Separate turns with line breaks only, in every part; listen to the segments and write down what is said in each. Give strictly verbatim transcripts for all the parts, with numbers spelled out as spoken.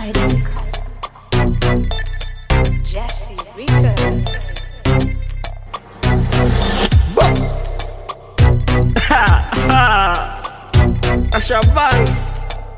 Tidings. Jesse Records.
Asha Banks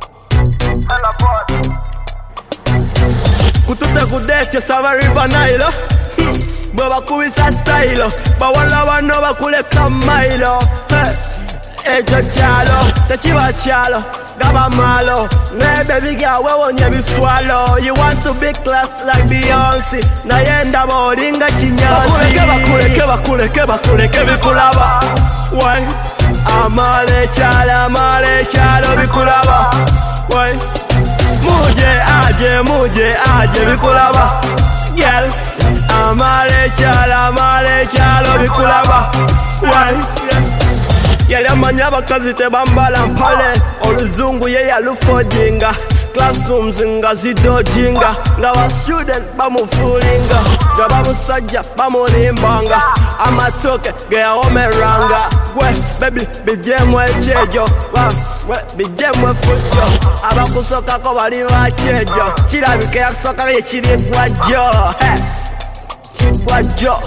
Kutute kudete sava river Nile Mwe bakubisa style Bawala wano bakuleka mailo Ejo chalo, techiwa chalo Gaba malo, ne baby girl we wonye biswalo. You want to be class like Beyonce. Na yenda moringa chinyansi. Bakule ke bakule ke bakule ke bikulaba. Why? Amale chala amale chalo bikulaba. Why? Muje aje muje aje bikulaba. Girl, amale chala amale chalo bikulaba. Why? Yali amanya abakazi tebambala mpale. Oluzungu ye yalufojinga. Classrooms nga zidojinga. Nga wa student bamufulinga. Nga bamusajja bamulimbanga. Amatoke ge yawomeranga. We baby bijemwe echejo. We bijemwe fujo. Abakusoka ko bali bachejo. Kirabike yakusoka ye kiri gwajo. Kigwajo.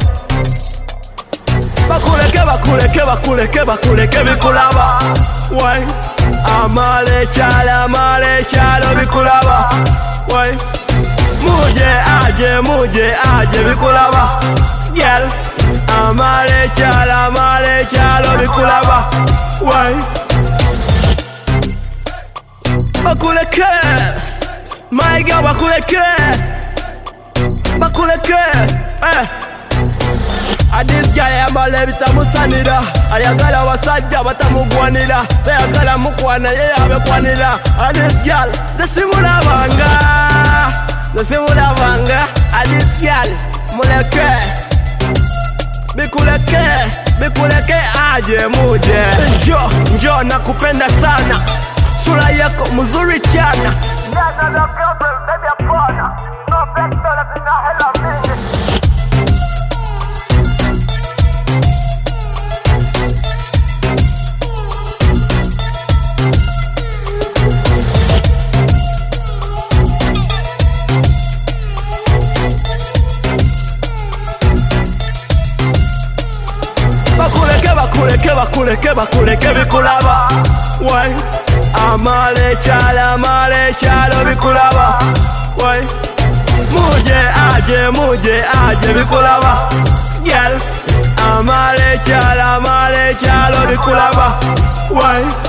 Bakuleke bakuleke bakuleke bakuleke bikulaba. Why? Amale chala amale chalo bikulaba. Why? Muje aje muje aje bikulaba. Girl, amale chala amale chalo bikulaba. Why? Bakuleke, my girl bakuleke, bakuleke, eh. This guy yambale bitamusanira. Ayagala wasajja batamugwanira. Ayagala mukwana ye abekwanira. This girl desimulabanga, desimulabanga. This girl muleke, bikuleke, bikuleke aje muje. Njo, njo nakupenda sana. Sura yako mzuri chana. Bakuleke bakuleke bakuleke bakuleke bikulaba. Why? Amale chala amale chalo bikulaba. Why? Muje aje muje aje bikulaba. Girl, amale chala amale chalo bikulaba. Why?